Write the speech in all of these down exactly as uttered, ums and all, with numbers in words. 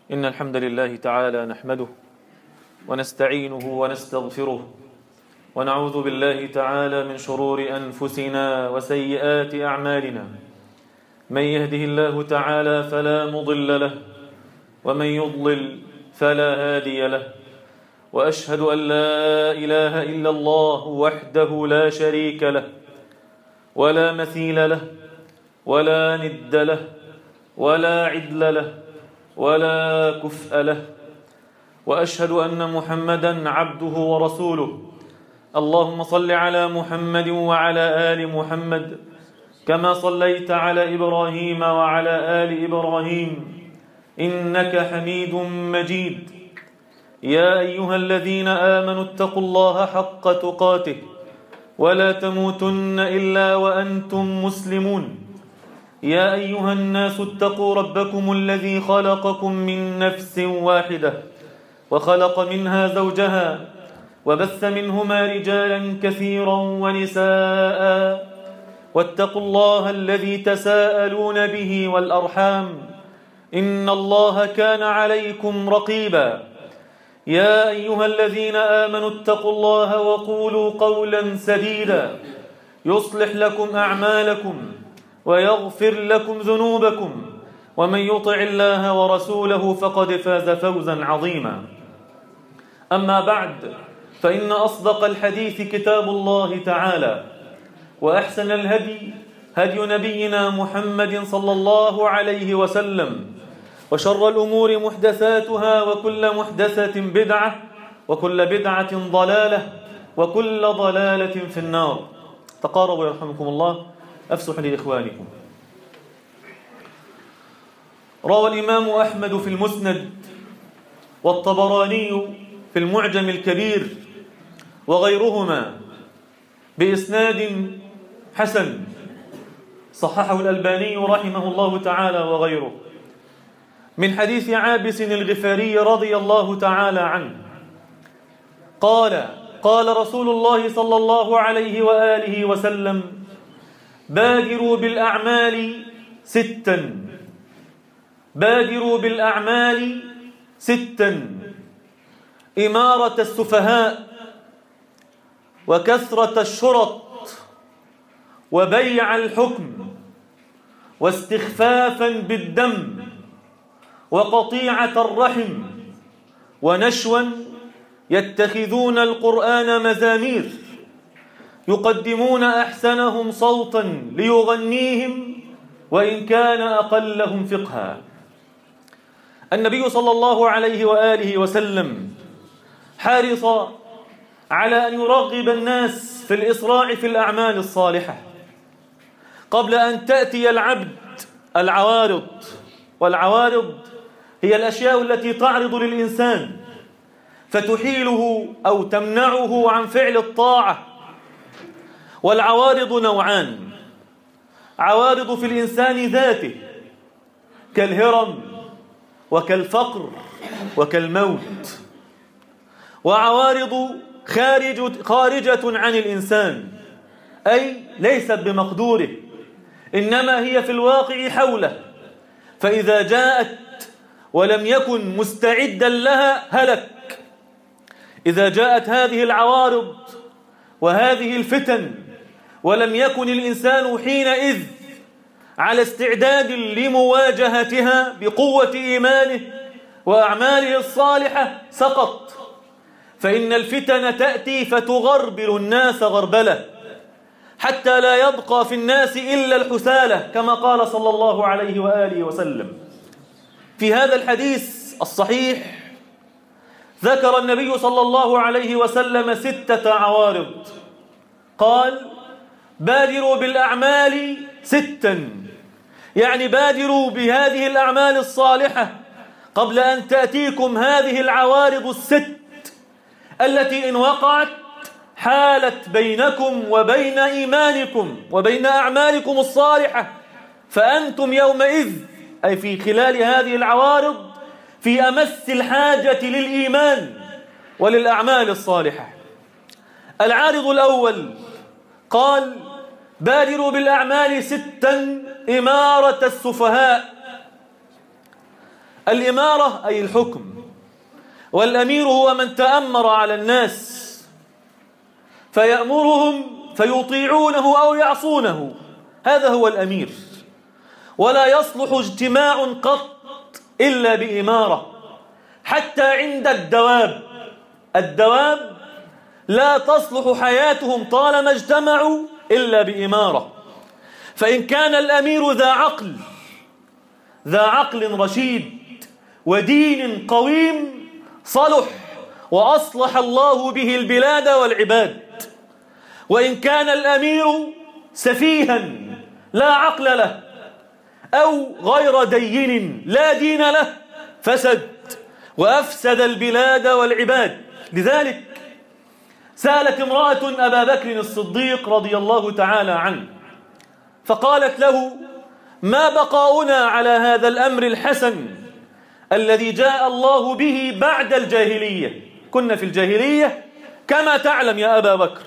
إن الحمد لله تعالى نحمده ونستعينه ونستغفره ونعوذ بالله تعالى من شرور أنفسنا وسيئات أعمالنا. من يهده الله تعالى فلا مضل له ومن يضلل فلا هادي له، وأشهد أن لا إله إلا الله وحده لا شريك له ولا مثيل له ولا ند له ولا عدل له ولا كفء له، وأشهد أن محمدًا عبده ورسوله. اللهم صل على محمد وعلى آل محمد كما صليت على إبراهيم وعلى آل إبراهيم إنك حميد مجيد. يا أيها الذين آمنوا اتقوا الله حق تقاته ولا تموتن إلا وأنتم مسلمون. يا أيها الناس اتقوا ربكم الذي خلقكم من نفس واحدة وخلق منها زوجها وبث منهما رجالا كثيرا ونساء، واتقوا الله الذي تساءلون به والأرحام إن الله كان عليكم رقيبا. يا أيها الذين آمنوا اتقوا الله وقولوا قولا سديدا يصلح لكم أعمالكم ويغفر لكم ذنوبكم، ومن يطع الله ورسوله فقد فاز فوزا عظيما. أما بعد، فإن أصدق الحديث كتاب الله تعالى، وأحسن الهدي هدي نبينا محمد صلى الله عليه وسلم، وشر الأمور محدثاتها وكل محدثة بدعة وكل بدعة ضلالة وكل ضلالة في النار. تقاربوا يرحمكم الله، أفسح لإخوانكم. روى الإمام أحمد في المسند والطبراني في المعجم الكبير وغيرهما بإسناد حسن صححه الألباني رحمه الله تعالى وغيره، من حديث عابس الغفاري رضي الله تعالى عنه قال: قال رسول الله صلى الله عليه وآله وسلم: بادروا بالأعمال ستا بادروا بالأعمال ستا إمارة السفهاء وكثرة الشرط وبيع الحكم واستخفافا بالدم وقطيعة الرحم ونشوا يتخذون القرآن مزامير يقدمون أحسنهم صوتا ليغنيهم وإن كان أقلهم فقها. النبي صلى الله عليه وآله وسلم حرص على أن يرغب الناس في الإسراع في الأعمال الصالحة قبل أن تأتي العبد العوارض، والعوارض هي الأشياء التي تعرض للإنسان فتحيله أو تمنعه عن فعل الطاعة. والعوارض نوعان: عوارض في الإنسان ذاته كالهرم وكالفقر وكالموت، وعوارض خارج خارجة عن الإنسان، أي ليست بمقدوره إنما هي في الواقع حوله، فإذا جاءت ولم يكن مستعدا لها هلك. إذا جاءت هذه العوارض وهذه الفتن ولم يكن الإنسان حينئذ على استعداد لمواجهتها بقوة إيمانه وأعماله الصالحة سقط، فإن الفتن تأتي فتغربل الناس غربلة حتى لا يبقى في الناس إلا الحسالة، كما قال صلى الله عليه وآله وسلم. في هذا الحديث الصحيح ذكر النبي صلى الله عليه وسلم ستة عوارض، قال: بادروا بالأعمال ستا، يعني بادروا بهذه الأعمال الصالحة قبل أن تأتيكم هذه العوارض الست التي إن وقعت حالت بينكم وبين إيمانكم وبين أعمالكم الصالحة، فأنتم يومئذ أي في خلال هذه العوارض في أمس الحاجة للإيمان وللأعمال الصالحة. العارض الأول قال: بادروا بالأعمال ستا إمارة السفهاء. الإمارة أي الحكم، والأمير هو من تأمر على الناس فيأمرهم فيطيعونه أو يعصونه، هذا هو الأمير. ولا يصلح اجتماع قط إلا بإمارة، حتى عند الدواب الدواب لا تصلح حياتهم طالما اجتمعوا إلا بإمارة. فإن كان الأمير ذا عقل ذا عقل رشيد ودين قويم صلح وأصلح الله به البلاد والعباد. وإن كان الأمير سفيها لا عقل له أو غير دين لا دين له فسد وأفسد البلاد والعباد. لذلك سألت امرأة أبا بكر الصديق رضي الله تعالى عنه فقالت له: ما بقاؤنا على هذا الأمر الحسن الذي جاء الله به بعد الجاهلية؟ كنا في الجاهلية كما تعلم يا أبا بكر،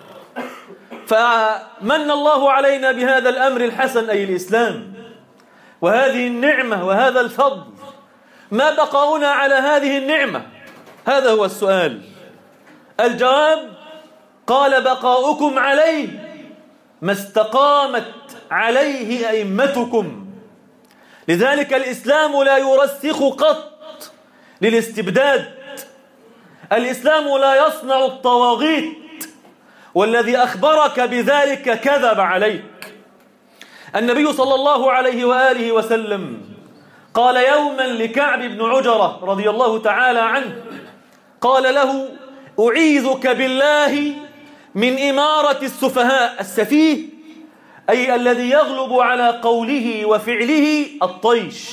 فمن الله علينا بهذا الأمر الحسن أي الإسلام وهذه النعمة وهذا الفضل، ما بقاؤنا على هذه النعمة؟ هذا هو السؤال. الجواب: قال: بقاؤكم عليه ما استقامت عليه أئمتكم. لذلك الإسلام لا يرسخ قط للاستبداد، الإسلام لا يصنع الطواغيت، والذي أخبرك بذلك كذب عليك. النبي صلى الله عليه وآله وسلم قال يوما لكعب بن عجرة رضي الله تعالى عنه، قال له: أعيذك بالله من إمارة السفهاء. السفيه أي الذي يغلب على قوله وفعله الطيش،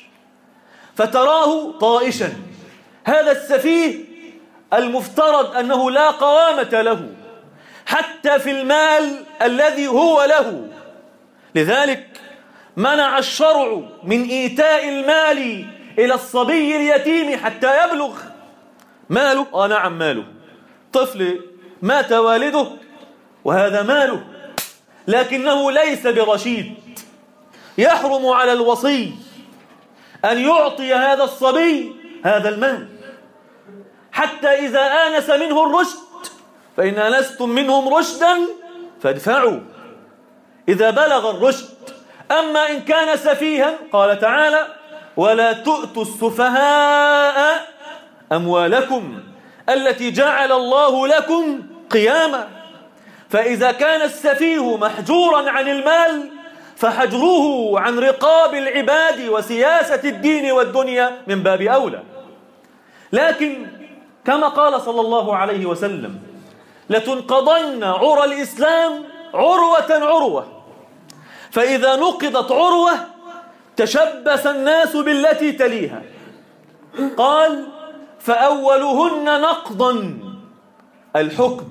فتراه طائشا. هذا السفيه المفترض أنه لا قوامة له حتى في المال الذي هو له. لذلك منع الشرع من إيتاء المال إلى الصبي اليتيم حتى يبلغ. ماله؟ آه نعم ماله. طفل مات والده وهذا ماله، لكنه ليس برشيد. يحرم على الوصي أن يعطي هذا الصبي هذا المال حتى إذا آنس منه الرشد، فإن آنستم منهم رشدا فادفعوا إذا بلغ الرشد. أما إن كان سفيها قال تعالى: ولا تؤتوا السفهاء أموالكم التي جعل الله لكم قياما. فإذا كان السفيه محجورا عن المال فحجره عن رقاب العباد وسياسة الدين والدنيا من باب أولى. لكن كما قال صلى الله عليه وسلم: لتنقضن عرى الإسلام عروة عروة، فإذا نقضت عروة تشبث الناس بالتي تليها. قال: فأولهن نقضا الحكم،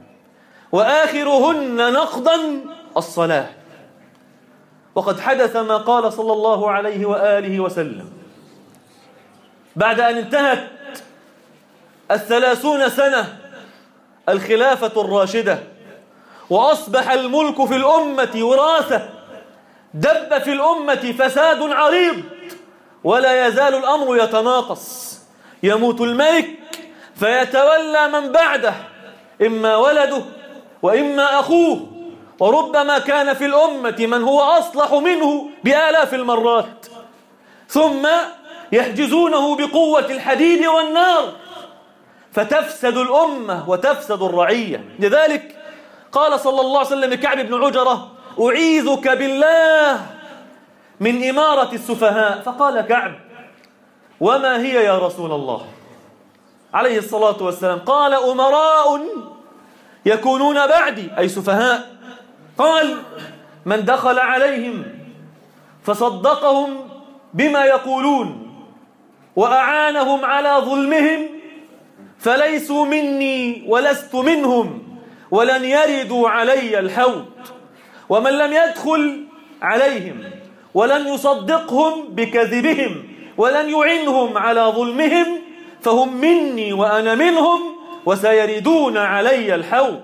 وآخرهن نقضا الصلاة. وقد حدث ما قال صلى الله عليه وآله وسلم بعد أن انتهت الثلاثون سنة الخلافة الراشدة وأصبح الملك في الأمة وراثة، دب في الأمة فساد عريض ولا يزال الأمر يتناقص. يموت الملك فيتولى من بعده، إما ولده وإما أخوه، وربما كان في الأمة من هو أصلح منه بآلاف المرات، ثم يحجزونه بقوة الحديد والنار فتفسد الأمة وتفسد الرعية. لذلك قال صلى الله عليه وسلم لكعب بن عجرة: أعيذك بالله من إمارة السفهاء. فقال كعب: وما هي يا رسول الله عليه الصلاة والسلام؟ قال: أمراء يكونون بعدي، أي سفهاء. قال: من دخل عليهم فصدقهم بما يقولون وأعانهم على ظلمهم فليسوا مني ولست منهم ولن يردوا علي الحوض، ومن لم يدخل عليهم ولن يصدقهم بكذبهم ولن يعنهم على ظلمهم فهم مني وأنا منهم وسيردون علي الحوض.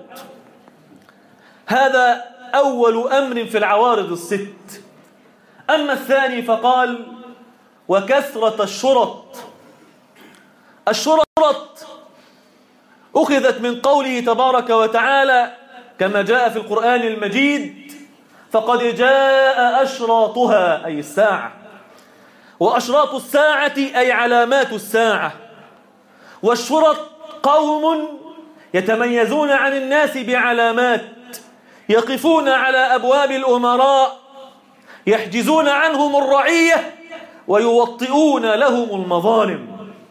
هذا أول أمر في العوارض الست. أما الثاني فقال: وكثرة الشرط. الشرط أخذت من قوله تبارك وتعالى كما جاء في القرآن المجيد: فقد جاء أشراطها، أي الساعة. وأشراط الساعة أي علامات الساعة. والشرط قوم يتميزون عن الناس بعلامات، يقفون على أبواب الأمراء، يحجزون عنهم الرعية ويوطئون لهم المظالم.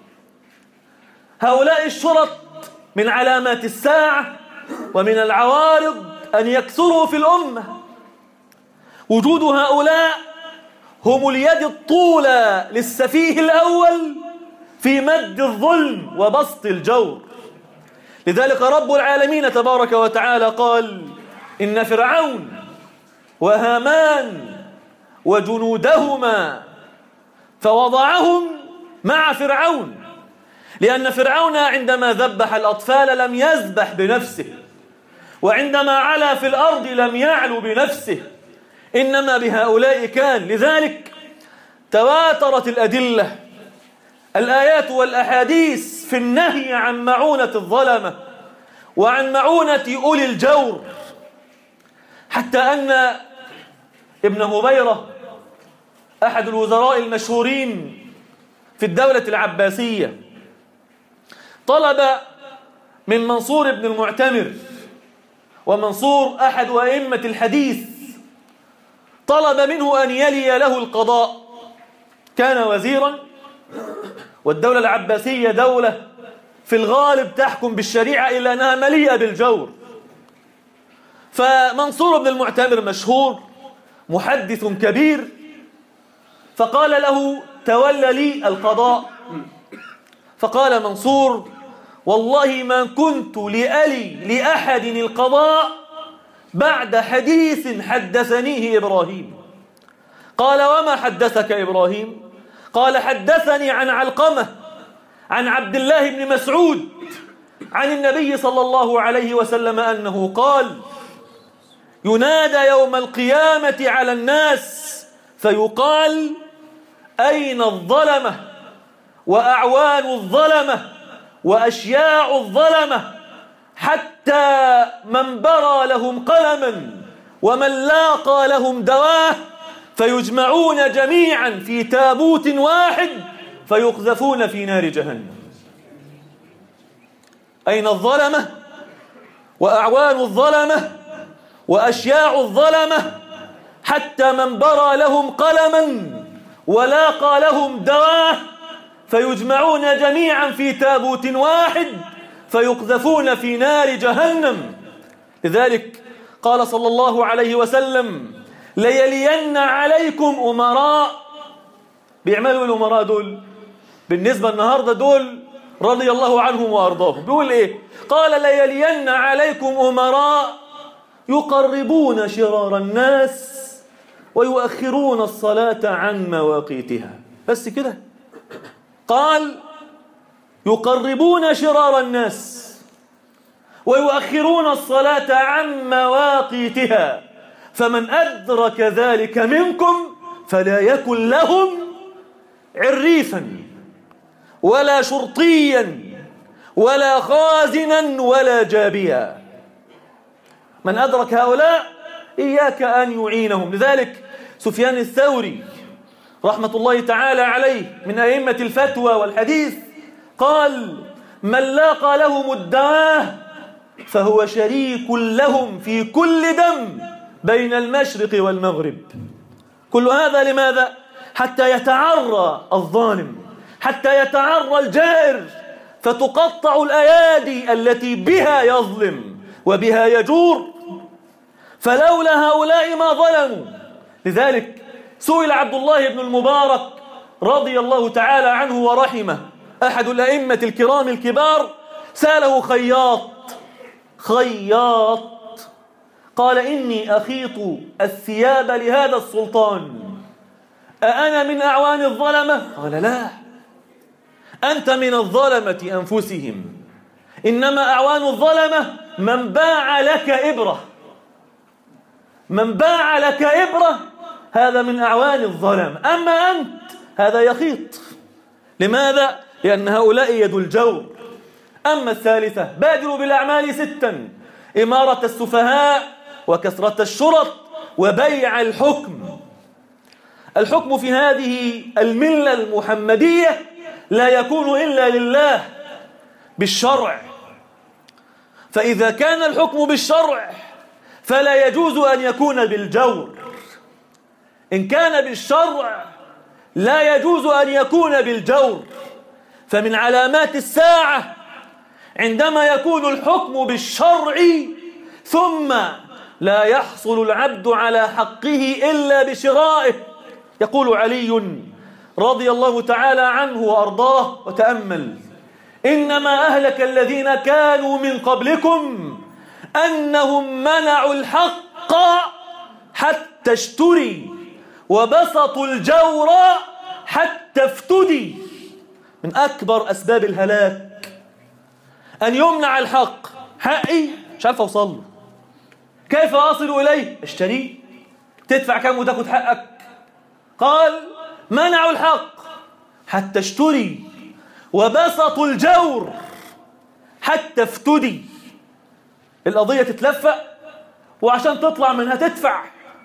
هؤلاء الشرط من علامات الساعة ومن العوارض أن يكثروا في الأمة. وجود هؤلاء هم اليد الطولى للسفيه الأول في مد الظلم وبسط الجور. لذلك رب العالمين تبارك وتعالى قال: إن فرعون وهامان وجنودهما فوضعهم مع فرعون، لأن فرعون عندما ذبح الأطفال لم يذبح بنفسه، وعندما علا في الأرض لم يعلو بنفسه، إنما بهؤلاء كان. لذلك تواترت الأدلة، الآيات والأحاديث في النهي عن معونة الظلمة وعن معونة أولي الجور، حتى أن ابن هبيرة أحد الوزراء المشهورين في الدولة العباسية طلب من منصور بن المعتمر، ومنصور أحد أئمة الحديث، طلب منه أن يلي له القضاء. كان وزيرا، والدولة العباسية دولة في الغالب تحكم بالشريعة إلا أنها مليئة بالجور. فمنصور بن المعتمر مشهور، محدث كبير، فقال له: تولى لي القضاء. فقال منصور: والله ما كنت لألي لأحد القضاء بعد حديث حدثنيه إبراهيم. قال: وما حدثك إبراهيم؟ قال: حدثني عن علقمة عن عبد الله بن مسعود عن النبي صلى الله عليه وسلم أنه قال: ينادى يوم القيامة على الناس فيقال: أين الظلمة وأعوان الظلمة وأشياع الظلمة، حتى من برى لهم قلما ومن لاقى لهم دواه، فيجمعون جميعا في تابوت واحد فيقذفون في نار جهنم. أين الظلمة وأعوان الظلمة وأشياع الظلمة، حتى من برى لهم قلما ولاقى لهم دواه، فيجمعون جميعا في تابوت واحد فيقذفون في نار جهنم. لذلك قال صلى الله عليه وسلم: ليلين عليكم أمراء. بيعملوا الأمراء دول بالنسبة النهاردة دول رضي الله عنهم وأرضاهم. بيقول إيه؟ قال: ليلين عليكم أمراء يقربون شرار الناس ويؤخرون الصلاة عن مواقيتها. بس كده؟ قال: يقربون شرار الناس ويؤخرون الصلاة عن مواقيتها، فمن أدرك ذلك منكم فلا يكن لهم عريفا ولا شرطيا ولا خازنا ولا جابيا. من أدرك هؤلاء إياك أن يعينهم. لذلك سفيان الثوري رحمة الله تعالى عليه من أئمة الفتوى والحديث قال: من لاقى لهم الدواه فهو شريك لهم في كل دم بين المشرق والمغرب. كل هذا لماذا؟ حتى يتعرى الظالم، حتى يتعرى الجائر، فتقطع الأيادي التي بها يظلم وبها يجور. فلولا هؤلاء ما ظلموا. لذلك سئل عبد الله بن المبارك رضي الله تعالى عنه ورحمه، أحد الأئمة الكرام الكبار، سأله خياط خياط قال: إني أخيط الثياب لهذا السلطان، أأنا من أعوان الظلمة؟ قال: لا، أنت من الظلمة أنفسهم، إنما أعوان الظلمة من باع لك إبرة، من باع لك إبرة هذا من أعوان الظلم، أما أنت هذا يخيط. لماذا؟ لأن هؤلاء يد الجور. أما الثالثة: بادروا بالأعمال ستا: إمارة السفهاء، وكثرة الشرط، وبيع الحكم. الحكم في هذه الملة المحمدية لا يكون إلا لله بالشرع، فإذا كان الحكم بالشرع فلا يجوز أن يكون بالجور. إن كان بالشرع لا يجوز أن يكون بالجور. فمن علامات الساعة عندما يكون الحكم بالشرع ثم لا يحصل العبد على حقه إلا بشرائه. يقول علي رضي الله تعالى عنه وأرضاه، وتأمل: إنما أهلك الذين كانوا من قبلكم أنهم منعوا الحق حتى اشتري، وبسطوا الجور حتى افتدي. من أكبر أسباب الهلاك أن يمنع الحق. حقي مش عارف أوصل له، كيف أصل إليه؟ اشتريه. تدفع كم وتاخد حقك؟ قال: منعوا الحق حتى اشتري، وبسطوا الجور حتى افتدي. القضية تتلفق وعشان تطلع منها تدفع.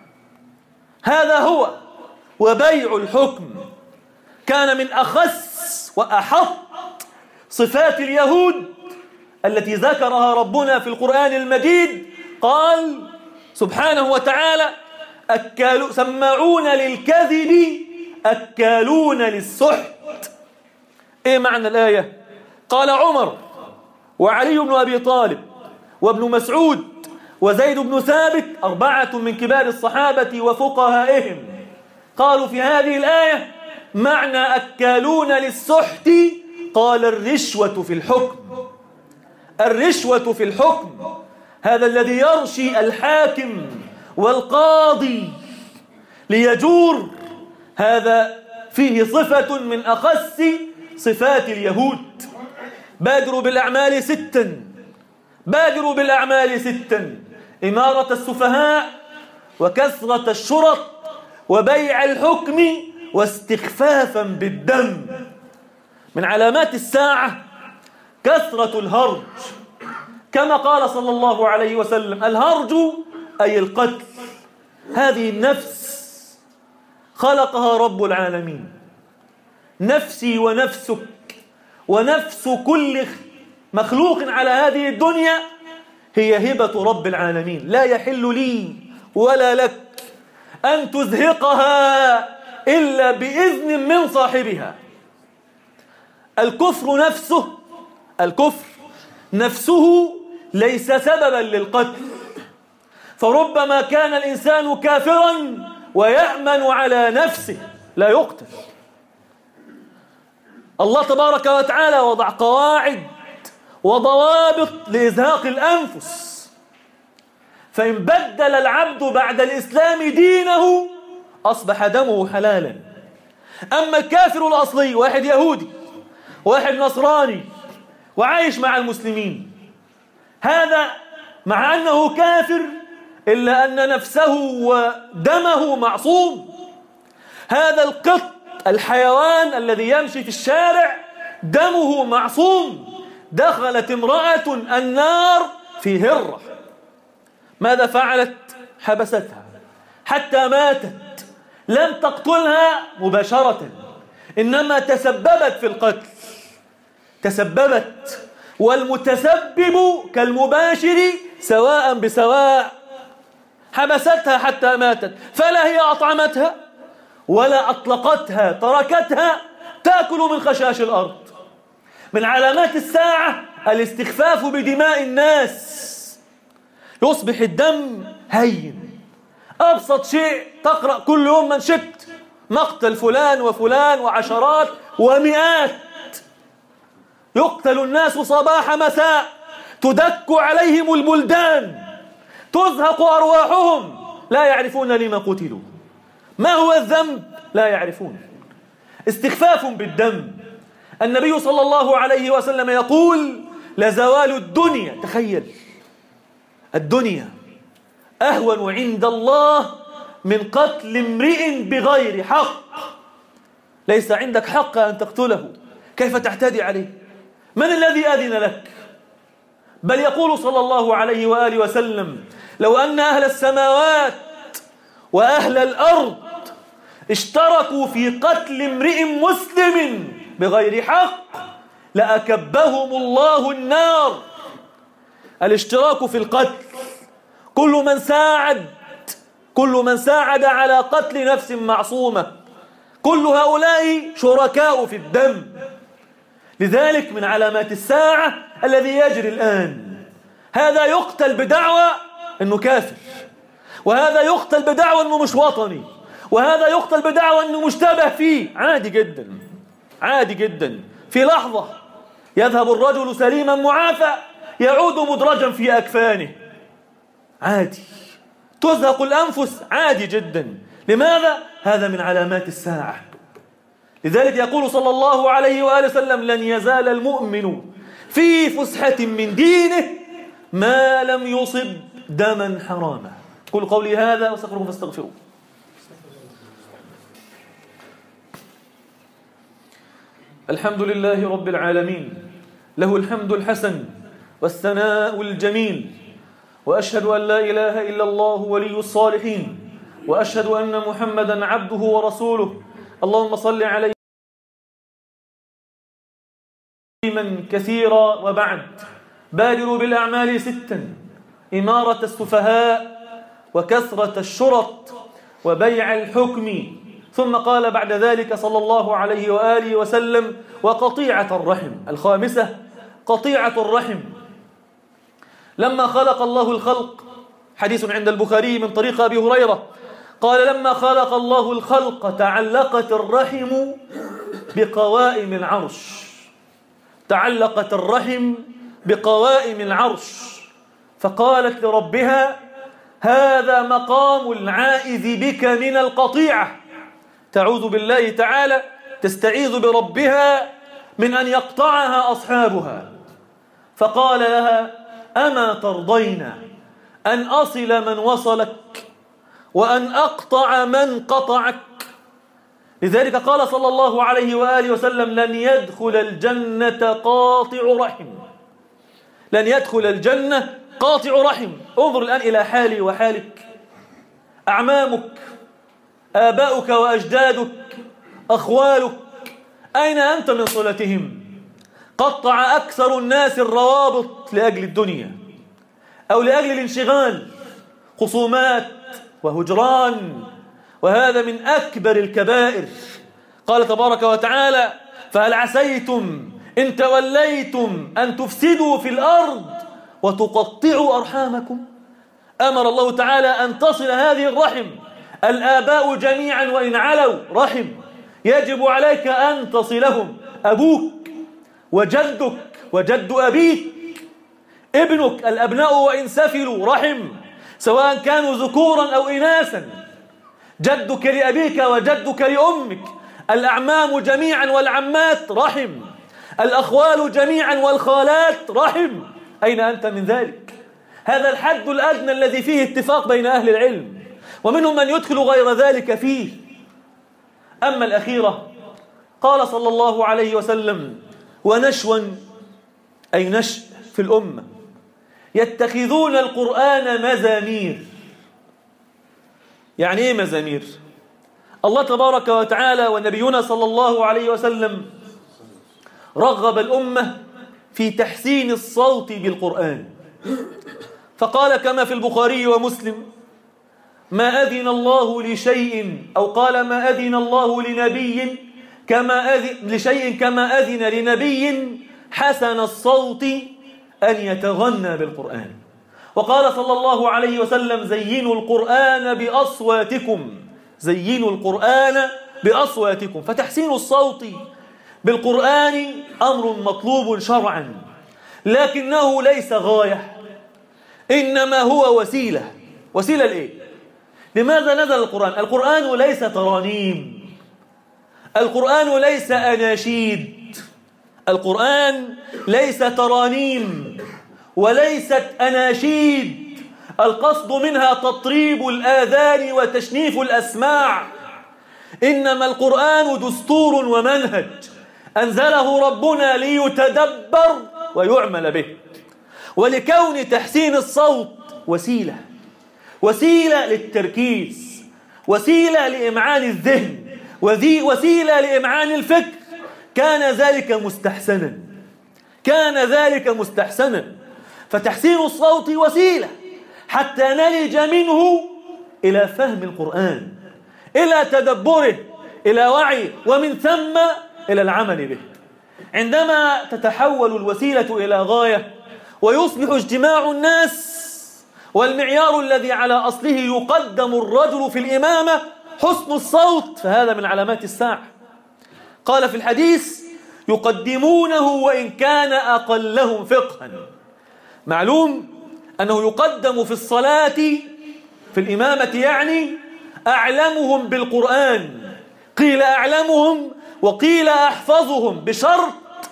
هذا هو. وبيع الحكم كان من أخس وأحط صفات اليهود التي ذكرها ربنا في القرآن المجيد. قال سبحانه وتعالى: أكالو سماعون للكذب أكالون للسحت. إيه معنى الآية؟ قال عمر وعلي بن أبي طالب وابن مسعود وزيد بن ثابت، أربعة من كبار الصحابة وفقهائهم، قالوا في هذه الآية معنى أكالون للسحت، قال: الرشوة في الحكم. الرشوة في الحكم، هذا الذي يرشي الحاكم والقاضي ليجور، هذا فيه صفة من أخس صفات اليهود. بادروا بالأعمال ستا: بادروا بالأعمال ستا: إمارة السفهاء، وكثرة الشرط، وبيع الحكم، واستخفافا بالدم. من علامات الساعة كثرة الهرج، كما قال صلى الله عليه وسلم: الهرج أي القتل. هذه النفس خلقها رب العالمين، نفسي ونفسك ونفس كل مخلوق على هذه الدنيا هي هبة رب العالمين، لا يحل لي ولا لك أن تزهقها إلا بإذن من صاحبها. الكفر نفسه الكفر نفسه ليس سببا للقتل، فربما كان الإنسان كافرا ويأمن على نفسه لا يقتل. الله تبارك وتعالى وضع قواعد وضوابط لإزهاق الأنفس، فإن بدل العبد بعد الإسلام دينه أصبح دمه حلالا. أما الكافر الأصلي، واحد يهودي واحد نصراني وعايش مع المسلمين، هذا مع أنه كافر إلا أن نفسه ودمه معصوم. هذا القط الحيوان الذي يمشي في الشارع دمه معصوم. دخلت امرأة النار في هرة، ماذا فعلت؟ حبستها حتى ماتت، لم تقتلها مباشرة، إنما تسببت في القتل، تسببت، والمتسبب كالمباشر سواء بسواء. حبستها حتى ماتت، فلا هي أطعمتها ولا أطلقتها، تركتها تأكل من خشاش الأرض. من علامات الساعة الاستخفاف بدماء الناس، يصبح الدم هين. أبسط شيء تقرأ كل يوم من شئت مقتل فلان وفلان وعشرات ومئات، يقتل الناس صباح مساء، تدك عليهم البلدان، تزهق أرواحهم، لا يعرفون لما قتلوا، ما هو الذنب لا يعرفون. استخفاف بالدم. النبي صلى الله عليه وسلم يقول: لزوال الدنيا، تخيل، الدنيا أهون عند الله من قتل امرئ بغير حق. ليس عندك حق أن تقتله، كيف تعتدي عليه؟ من الذي أذن لك؟ بل يقول صلى الله عليه وآله وسلم: لو أن أهل السماوات وأهل الأرض اشتركوا في قتل امرئ مسلم بغير حق لأكبهم الله النار. الاشتراك في القتل، كل من ساعد كل من ساعد على قتل نفس معصومة، كل هؤلاء شركاء في الدم. لذلك من علامات الساعة الذي يجري الآن، هذا يقتل بدعوى أنه كافر، وهذا يقتل بدعوى أنه مش وطني، وهذا يقتل بدعوى أنه مشتبه فيه. عادي جدا، عادي جدا، في لحظة يذهب الرجل سليما معافى يعود مدرجا في أكفانه، عادي. تزهق الأنفس، عادي جدا. لماذا؟ هذا من علامات الساعة. لذلك يقول صلى الله عليه وآله وسلم: لن يزال المؤمن في فسحة من دينه ما لم يصب دما حراما. قل قولي هذا واستغفره فاستغفروه. الحمد لله رب العالمين، له الحمد الحسن والثناء الجميل، وأشهد أن لا إله إلا الله ولي الصالحين، وأشهد أن محمدا عبده ورسوله. اللهم صل عليه من كثيرا. وبعد، بادروا بالأعمال ستا: إمارة السفهاء، وكثرة الشرط، وبيع الحكم. ثم قال بعد ذلك صلى الله عليه وآله وسلم: وقطيعة الرحم. الخامسة قطيعة الرحم. لما خلق الله الخلق، حديث عند البخاري من طريق أبي هريرة، قال: لما خلق الله الخلق تعلقت الرحم بقوائم العرش، تعلقت الرحم بقوائم العرش، فقالت لربها: هذا مقام العائذ بك من القطيعة. تعوذ بالله تعالى، تستعيذ بربها من أن يقطعها أصحابها. فقال لها: أما ترضين أن أصل من وصلك وأن أقطع من قطعك؟ لذلك قال صلى الله عليه وآله وسلم: لن يدخل الجنة قاطع رحم، لن يدخل الجنة قاطع رحم. انظر الآن إلى حالي وحالك، أعمامك، آباؤك وأجدادك، أخوالك، أين أنت من صلتهم؟ قطع أكثر الناس الروابط لأجل الدنيا أو لأجل الانشغال، خصومات وهجران، وهذا من أكبر الكبائر. قال تبارك وتعالى: فهل عسيتم إن توليتم أن تفسدوا في الأرض وتقطعوا أرحامكم؟ أمر الله تعالى أن تصل هذه الرحم. الآباء جميعا وإن علوا رحم، يجب عليك أن تصلهم. أبوك وجدك وجد أبيك، ابنك، الأبناء وإن سفلوا رحم، سواء كانوا ذكورا أو إناثا، جدك لأبيك وجدك لأمك، الأعمام جميعا والعمات رحم، الأخوال جميعا والخالات رحم. أين أنت من ذلك؟ هذا الحد الأدنى الذي فيه اتفاق بين أهل العلم، ومنهم من يدخل غير ذلك فيه. أما الأخيرة، قال صلى الله عليه وسلم: ونشوا، أي نشء في الأمة، يتخذون القرآن مزامير. يعني إيه مزامير؟ الله تبارك وتعالى ونبينا صلى الله عليه وسلم رغب الأمة في تحسين الصوت بالقرآن، فقال كما في البخاري ومسلم: ما أذن الله لشيء، أو قال: ما أذن الله لنبي كما أذن لشيء كما أذن لنبي حسن الصوت أن يتغنى بالقرآن. وقال صلى الله عليه وسلم: زينوا القرآن بأصواتكم، زينوا القرآن بأصواتكم. فتحسين الصوت بالقرآن أمر مطلوب شرعا، لكنه ليس غاية، إنما هو وسيلة. وسيلة لإيه؟ لماذا نزل القرآن؟ القرآن ليس ترانيم، القرآن ليس أناشيد، القرآن ليس ترانيم وليست أناشيد القصد منها تطريب الآذان وتشنيف الأسماع، إنما القرآن دستور ومنهج أنزله ربنا ليتدبر ويعمل به، ولكون تحسين الصوت وسيلة وسيلة للتركيز، وسيلة لإمعان الذهن، وسيلة لإمعان الفكر، كان ذلك مستحسنا كان ذلك مستحسنا فتحسين الصوت وسيلة حتى نلج منه إلى فهم القرآن، إلى تدبره، إلى وعي، ومن ثم إلى العمل به. عندما تتحول الوسيلة إلى غاية ويصبح اجتماع الناس والمعيار الذي على أصله يقدم الرجل في الإمامة حسن الصوت، فهذا من علامات الساعة. قال في الحديث: يقدمونه وإن كان أقلهم فقها. معلوم أنه يقدم في الصلاة في الإمامة يعني أعلمهم بالقرآن، قيل أعلمهم وقيل أحفظهم، بشرط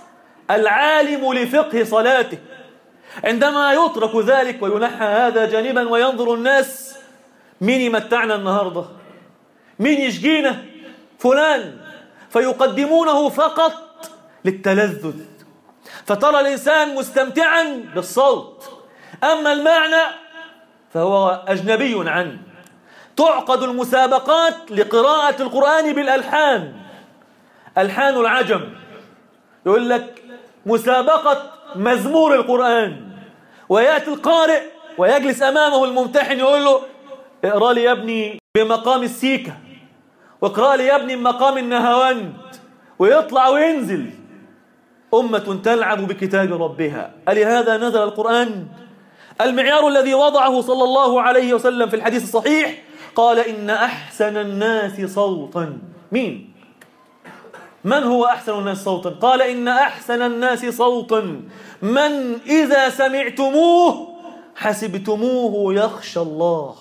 العالم لفقه صلاته. عندما يترك ذلك وينحى هذا جانبا وينظر الناس، مين يمتعنا النهاردة؟ مين يشجينا؟ فلان، فيقدمونه فقط للتلذذ، فترى الإنسان مستمتعا بالصوت، أما المعنى فهو أجنبي عنه. تعقد المسابقات لقراءة القرآن بالألحان، ألحان العجم، يقول لك مسابقة مزمور القرآن، ويأتي القارئ ويجلس أمامه الممتحن يقول له: اقرأ لي يا ابني بمقام السيكة، واقرأ لي يا ابني بمقام النهاوند، ويطلع وينزل. أمة تلعب بكتاب ربها، ألهذا نزل القرآن؟ المعيار الذي وضعه صلى الله عليه وسلم في الحديث الصحيح قال: إن أحسن الناس صوتا. مين؟ من هو أحسن الناس صوتا؟ قال: إن أحسن الناس صوتا من إذا سمعتموه حسبتموه يخشى الله.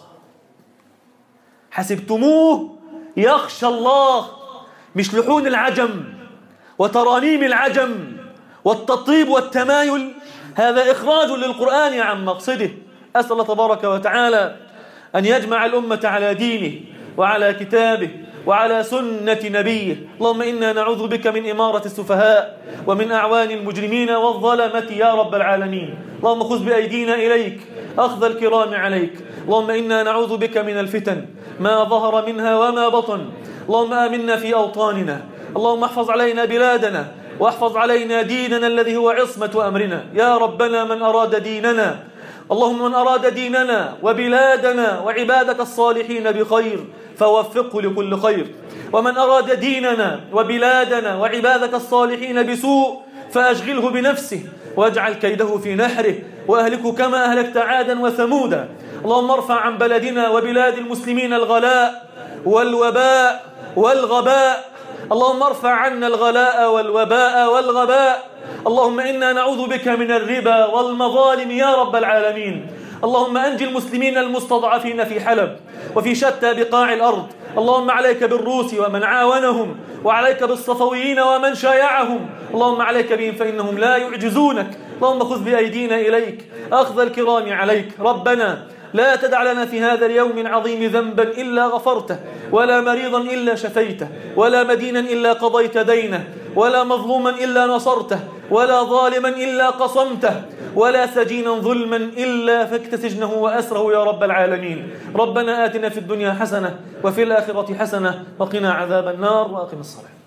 حسبتموه يخشى الله، مش لحون العجم وترانيم العجم والتطيب والتمايل، هذا إخراج للقرآن عن مقصده. أسأل الله تبارك وتعالى أن يجمع الأمة على دينه وعلى كتابه وعلى سنة نبيه. اللهم إنا نعوذ بك من إمارة السفهاء ومن أعوان المجرمين والظلمة يا رب العالمين. اللهم خذ بأيدينا إليك أخذ الكرام عليك. اللهم إنا نعوذ بك من الفتن ما ظهر منها وما بطن. اللهم آمنا في أوطاننا، اللهم احفظ علينا بلادنا واحفظ علينا ديننا الذي هو عصمة أمرنا يا ربنا. من أراد ديننا اللهم من أراد ديننا وبلادنا وعبادك الصالحين بخير فوفقه لكل خير، ومن أراد ديننا وبلادنا وعبادك الصالحين بسوء فأشغله بنفسه واجعل كيده في نحره وأهلكه كما أهلكت عادا وثمودا. اللهم ارفع عن بلدنا وبلاد المسلمين الغلاء والوباء والغباء. اللهم ارفع عنا الغلاء والوباء والغباء. اللهم إنا نعوذ بك من الربا والمظالم يا رب العالمين. اللهم أنجي المسلمين المستضعفين في حلب وفي شتى بقاع الأرض. اللهم عليك بالروس ومن عاونهم، وعليك بالصفويين ومن شايعهم. اللهم عليك بهم فإنهم لا يعجزونك. اللهم خذ بأيدينا إليك أخذ الكرام عليك. ربنا لا تدع لنا في هذا اليوم العظيم ذنبا إلا غفرته، ولا مريضا إلا شفيته، ولا مدينا إلا قضيت دينه، ولا مظلوما إلا نصرته، ولا ظالما إلا قصمته، ولا سجينا ظلما إلا فكت سجنه وأسره يا رب العالمين. ربنا آتنا في الدنيا حسنة وفي الآخرة حسنة وقنا عذاب النار. وأقم الصلاة.